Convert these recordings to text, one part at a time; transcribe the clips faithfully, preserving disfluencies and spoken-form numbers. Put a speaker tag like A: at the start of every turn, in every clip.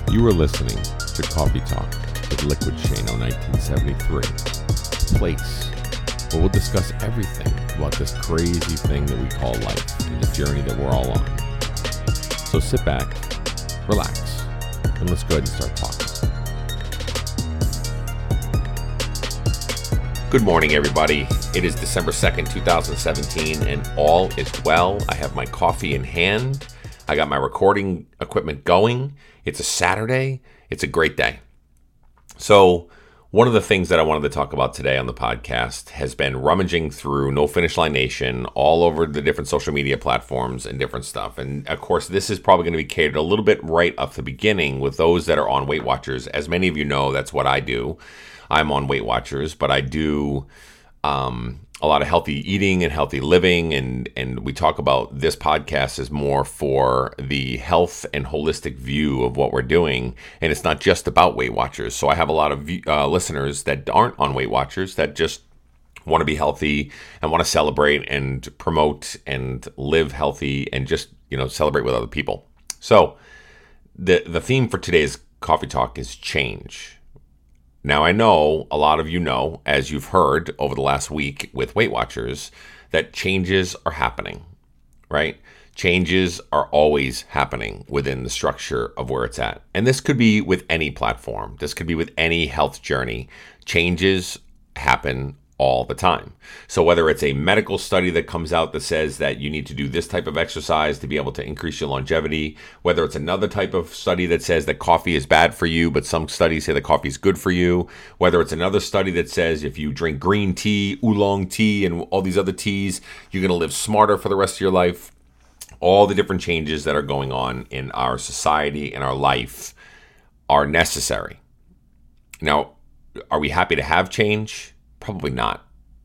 A: You are listening to Coffee Talk with Liquid Shano nineteen seventy-three, a place where we'll discuss everything about this crazy thing that we call life and the journey that we're all on. So sit back, relax, and let's go ahead and start talking.
B: Good morning, everybody. It is December second, twenty seventeen, and all is well. I have my coffee in hand. I got my recording equipment going. It's a Saturday. It's a great day. So one of the things that I wanted to talk about today on the podcast has been rummaging through No Finish Line Nation all over the different social media platforms and different stuff. And of course, this is probably going to be catered a little bit right off the beginning with those that are on Weight Watchers. As many of you know, that's what I do. I'm on Weight Watchers, but I do um, a lot of healthy eating and healthy living. And, and we talk about this podcast is more for the health and holistic view of what we're doing. And it's not just about Weight Watchers. So I have a lot of uh, listeners that aren't on Weight Watchers that just want to be healthy and want to celebrate and promote and live healthy and just, you know, celebrate with other people. So the the theme for today's Coffee Talk is change. Now, I know a lot of you know, as you've heard over the last week with Weight Watchers, that changes are happening, right? Changes are always happening within the structure of where it's at. And this could be with any platform. This could be with any health journey. Changes happen all the time. So whether it's a medical study that comes out that says that you need to do this type of exercise to be able to increase your longevity, whether it's another type of study that says that coffee is bad for you, but some studies say that coffee is good for you, whether it's another study that says if you drink green tea, oolong tea, and all these other teas, you're going to live smarter for the rest of your life. All the different changes that are going on in our society and our life are necessary. Now, are we happy to have change? Probably not.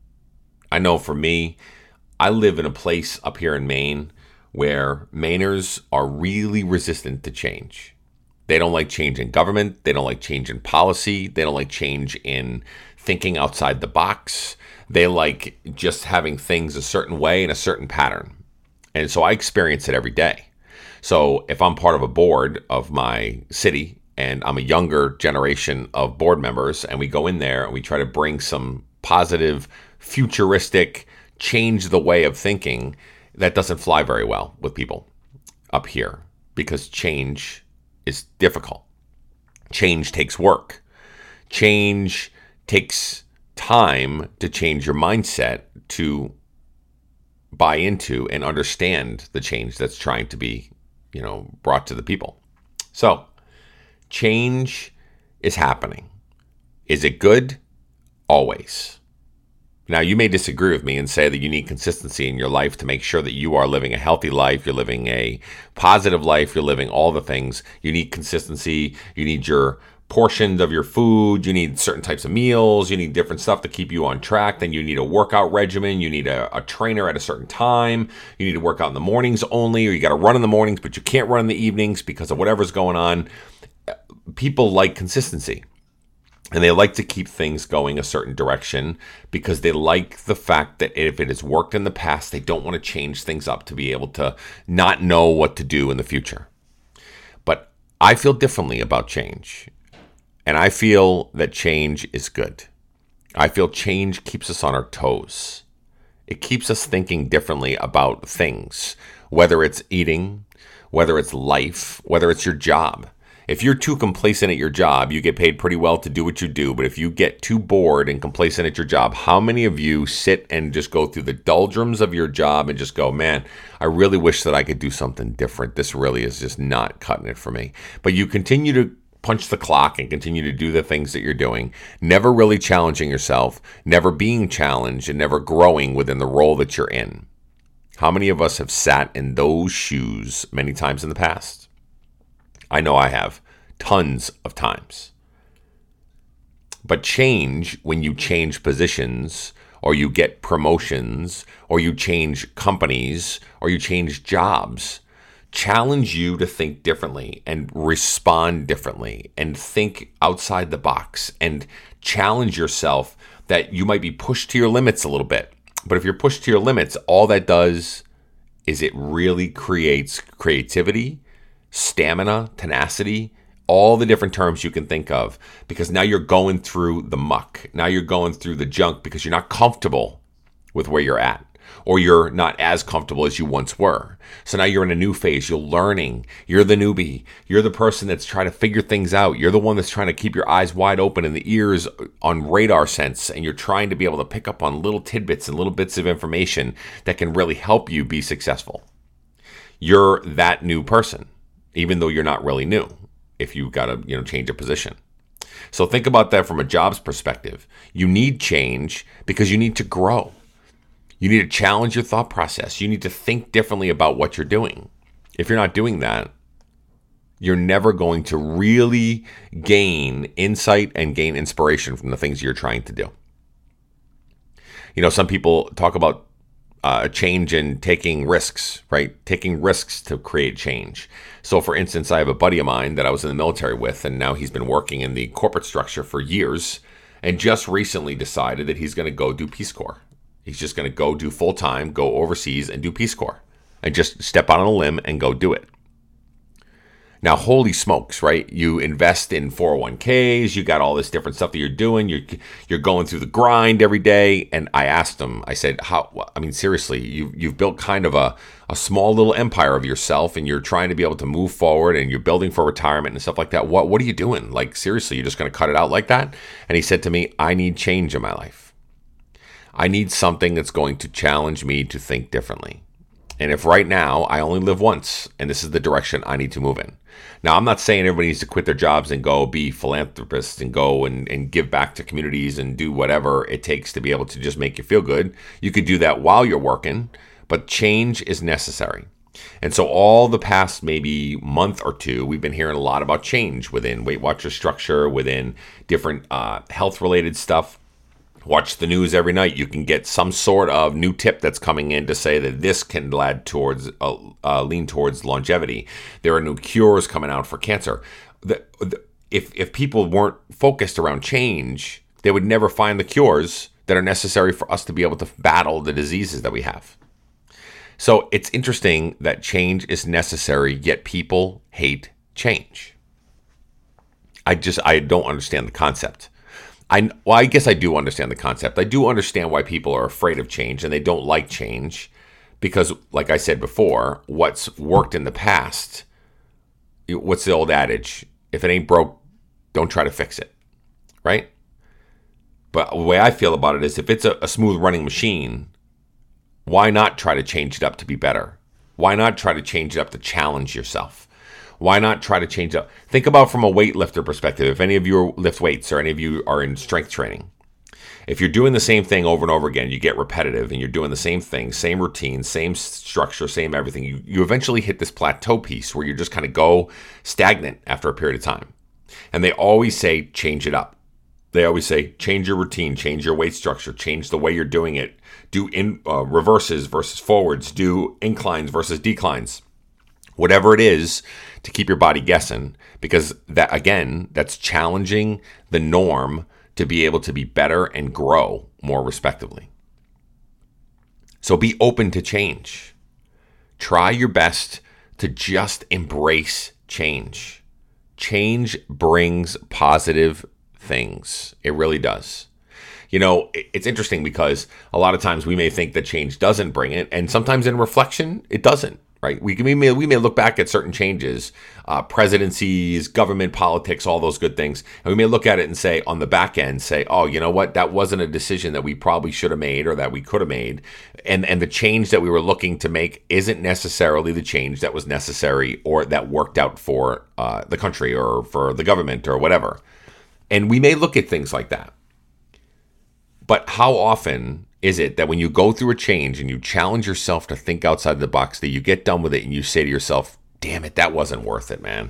B: I know for me, I live in a place up here in Maine where Mainers are really resistant to change. They don't like change in government. They don't like change in policy. They don't like change in thinking outside the box. They like just having things a certain way in a certain pattern. And so I experience it every day. So if I'm part of a board of my city, and I'm a younger generation of board members, and we go in there and we try to bring some positive, futuristic, change the way of thinking, that doesn't fly very well with people up here because change is difficult. Change takes work. Change takes time to change your mindset to buy into and understand the change that's trying to be, you know, brought to the people. So, change is happening. Is it good? Always. Now, you may disagree with me and say that you need consistency in your life to make sure that you are living a healthy life, you're living a positive life, you're living all the things. You need consistency. You need your portions of your food. You need certain types of meals. You need different stuff to keep you on track. Then you need a workout regimen. You need a, a trainer at a certain time. You need to work out in the mornings only, or you got to run in the mornings, but you can't run in the evenings because of whatever's going on. People like consistency, and they like to keep things going a certain direction because they like the fact that if it has worked in the past, they don't want to change things up to be able to not know what to do in the future. But I feel differently about change, and I feel that change is good. I feel change keeps us on our toes. It keeps us thinking differently about things, whether it's eating, whether it's life, whether it's your job. If you're too complacent at your job, you get paid pretty well to do what you do. But if you get too bored and complacent at your job, how many of you sit and just go through the doldrums of your job and just go, man, I really wish that I could do something different. This really is just not cutting it for me. But you continue to punch the clock and continue to do the things that you're doing, never really challenging yourself, never being challenged, and never growing within the role that you're in. How many of us have sat in those shoes many times in the past? I know I have, tons of times. But change, when you change positions, or you get promotions, or you change companies, or you change jobs, challenge you to think differently and respond differently and think outside the box and challenge yourself that you might be pushed to your limits a little bit. But if you're pushed to your limits, all that does is it really creates creativity, stamina, tenacity, all the different terms you can think of, because now you're going through the muck. Now you're going through the junk because you're not comfortable with where you're at, or you're not as comfortable as you once were. So now you're in a new phase. You're learning. You're the newbie. You're the person that's trying to figure things out. You're the one that's trying to keep your eyes wide open and the ears on radar sense, and you're trying to be able to pick up on little tidbits and little bits of information that can really help you be successful. You're that new person, even though you're not really new, if you got to, you know, change a position. So think about that from a jobs perspective. You need change because you need to grow. You need to challenge your thought process. You need to think differently about what you're doing. If you're not doing that, you're never going to really gain insight and gain inspiration from the things you're trying to do. You know, some people talk about Uh, change in taking risks, right? Taking risks to create change. So for instance, I have a buddy of mine that I was in the military with, and now he's been working in the corporate structure for years, and just recently decided that he's going to go do Peace Corps. He's just going to go do full time, go overseas and do Peace Corps, and just step out on a limb and go do it. Now, holy smokes, right? You invest in four oh one k's, you got all this different stuff that you're doing. You're, you're going through the grind every day. And I asked him, I said, how, I mean, seriously, you, you've built kind of a, a small little empire of yourself, and you're trying to be able to move forward, and you're building for retirement and stuff like that. What, what are you doing? Like, seriously, you're just going to cut it out like that? And he said to me, I need change in my life. I need something that's going to challenge me to think differently. And if right now I only live once, and this is the direction I need to move in. Now, I'm not saying everybody needs to quit their jobs and go be philanthropists and go and, and give back to communities and do whatever it takes to be able to just make you feel good. You could do that while you're working, but change is necessary. And so all the past maybe month or two, we've been hearing a lot about change within Weight Watchers structure, within different uh, health-related stuff. Watch the news every night. You can get some sort of new tip that's coming in to say that this can lead towards uh, uh, lean towards longevity. There are new cures coming out for cancer. The, the, if if people weren't focused around change, they would never find the cures that are necessary for us to be able to battle the diseases that we have. So it's interesting that change is necessary, yet people hate change. I just I don't understand the concept. I, well, I guess I do understand the concept. I do understand why people are afraid of change and they don't like change because, like I said before, what's worked in the past, what's the old adage? If it ain't broke, don't try to fix it, right? But the way I feel about it is if it's a, a smooth running machine, why not try to change it up to be better? Why not try to change it up to challenge yourself? Why not try to change up? Think about from a weightlifter perspective. If any of you lift weights or any of you are in strength training, if you're doing the same thing over and over again, you get repetitive and you're doing the same thing, same routine, same structure, same everything. You, you eventually hit this plateau piece where you just kind of go stagnant after a period of time. And they always say, change it up. They always say, change your routine, change your weight structure, change the way you're doing it. Do in uh, reverses versus forwards, do inclines versus declines. Whatever it is to keep your body guessing, because that, again, that's challenging the norm to be able to be better and grow more respectively. So be open to change. Try your best to just embrace change. Change brings positive things. It really does. You know, it's interesting because a lot of times we may think that change doesn't bring it, and sometimes in reflection, it doesn't. Right? We, we, may, we may look back at certain changes, uh, presidencies, government politics, all those good things. And we may look at it and say, on the back end, say, oh, you know what? That wasn't a decision that we probably should have made or that we could have made. And, and the change that we were looking to make isn't necessarily the change that was necessary or that worked out for uh, the country or for the government or whatever. And we may look at things like that. But how often is it that when you go through a change and you challenge yourself to think outside the box, that you get done with it and you say to yourself, damn it, that wasn't worth it, man.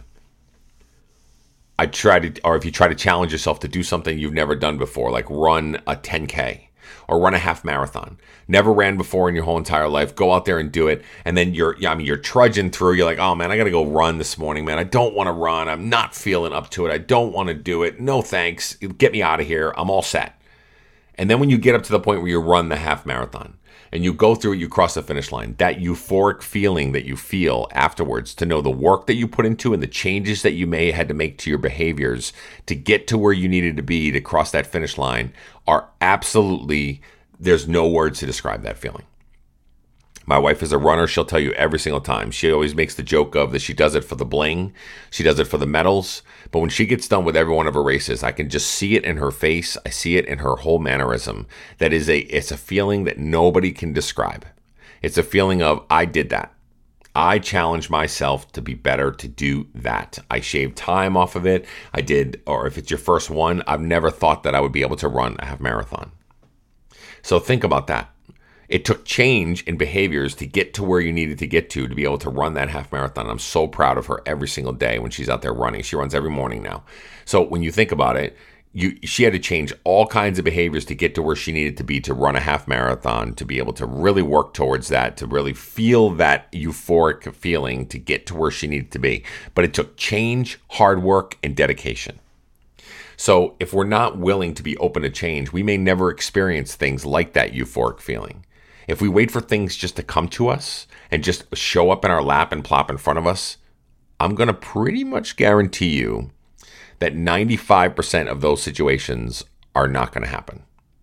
B: I try to, or if you try to challenge yourself to do something you've never done before, like run a ten K or run a half marathon, never ran before in your whole entire life, go out there and do it. And then you're, I mean, you're trudging through, you're like, oh man, I got to go run this morning, man. I don't want to run. I'm not feeling up to it. I don't want to do it. No, thanks. Get me out of here. I'm all set. And then when you get up to the point where you run the half marathon and you go through it, you cross the finish line, that euphoric feeling that you feel afterwards, to know the work that you put into and the changes that you may have had to make to your behaviors to get to where you needed to be to cross that finish line, are absolutely, there's no words to describe that feeling. My wife is a runner. She'll tell you every single time. She always makes the joke of that she does it for the bling. She does it for the medals. But when she gets done with every one of her races, I can just see it in her face. I see it in her whole mannerism. That is a, it's a feeling that nobody can describe. It's a feeling of, I did that. I challenged myself to be better, to do that. I shaved time off of it. I did, or if it's your first one, I've never thought that I would be able to run a half marathon. So think about that. It took change in behaviors to get to where you needed to get to to be able to run that half marathon. I'm so proud of her every single day when she's out there running. She runs every morning now. So when you think about it, you she had to change all kinds of behaviors to get to where she needed to be to run a half marathon, to be able to really work towards that, to really feel that euphoric feeling to get to where she needed to be. But it took change, hard work, and dedication. So if we're not willing to be open to change, we may never experience things like that euphoric feeling. If we wait for things just to come to us and just show up in our lap and plop in front of us, I'm going to pretty much guarantee you that ninety-five percent of those situations are not going to happen.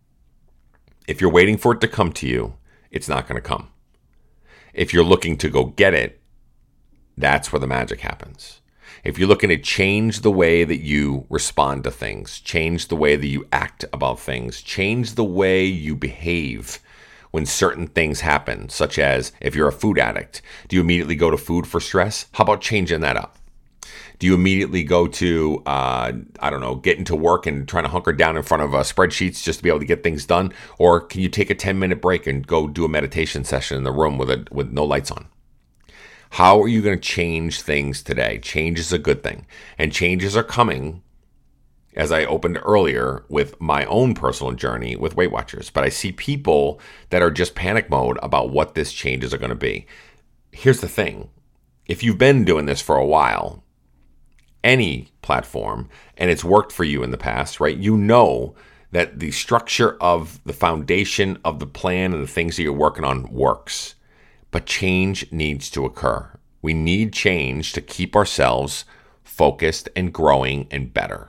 B: If you're waiting for it to come to you, it's not going to come. If you're looking to go get it, that's where the magic happens. If you're looking to change the way that you respond to things, change the way that you act about things, change the way you behave when certain things happen, such as if you're a food addict, do you immediately go to food for stress? How about changing that up? Do you immediately go to, uh, I don't know, getting to work and trying to hunker down in front of uh, spreadsheets just to be able to get things done? Or can you take a ten-minute break and go do a meditation session in the room with a, with no lights on? How are you going to change things today? Change is a good thing. And changes are coming, as I opened earlier, with my own personal journey with Weight Watchers. But I see people that are just panic mode about what this changes are going to be. Here's the thing. If you've been doing this for a while, any platform, and it's worked for you in the past, right? You know that the structure of the foundation of the plan and the things that you're working on works. But change needs to occur. We need change to keep ourselves focused and growing and better.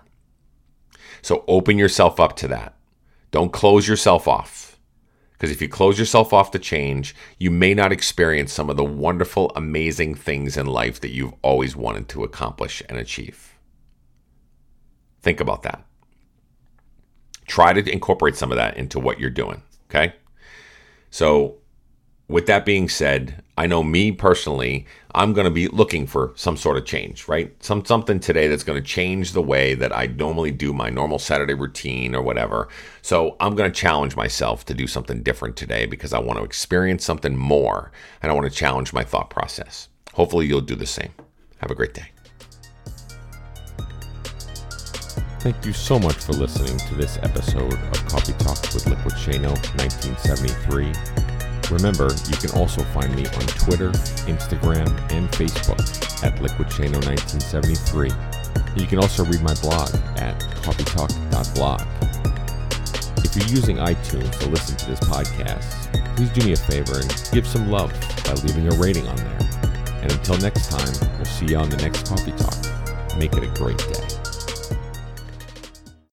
B: So open yourself up to that. Don't close yourself off. Because if you close yourself off to change, you may not experience some of the wonderful, amazing things in life that you've always wanted to accomplish and achieve. Think about that. Try to incorporate some of that into what you're doing, okay? So with that being said, I know me personally, I'm going to be looking for some sort of change, right? Some something today that's going to change the way that I normally do my normal Saturday routine or whatever. So I'm going to challenge myself to do something different today because I want to experience something more and I want to challenge my thought process. Hopefully you'll do the same. Have a great day.
A: Thank you so much for listening to this episode of Coffee Talk with Liquid Shano nineteen seventy-three. Remember, you can also find me on Twitter, Instagram, and Facebook at Liquid Shano nineteen seventy-three. You can also read my blog at coffee talk dot blog. If you're using iTunes to listen to this podcast, please do me a favor and give some love by leaving a rating on there. And until next time, we'll see you on the next Coffee Talk. Make it a great day.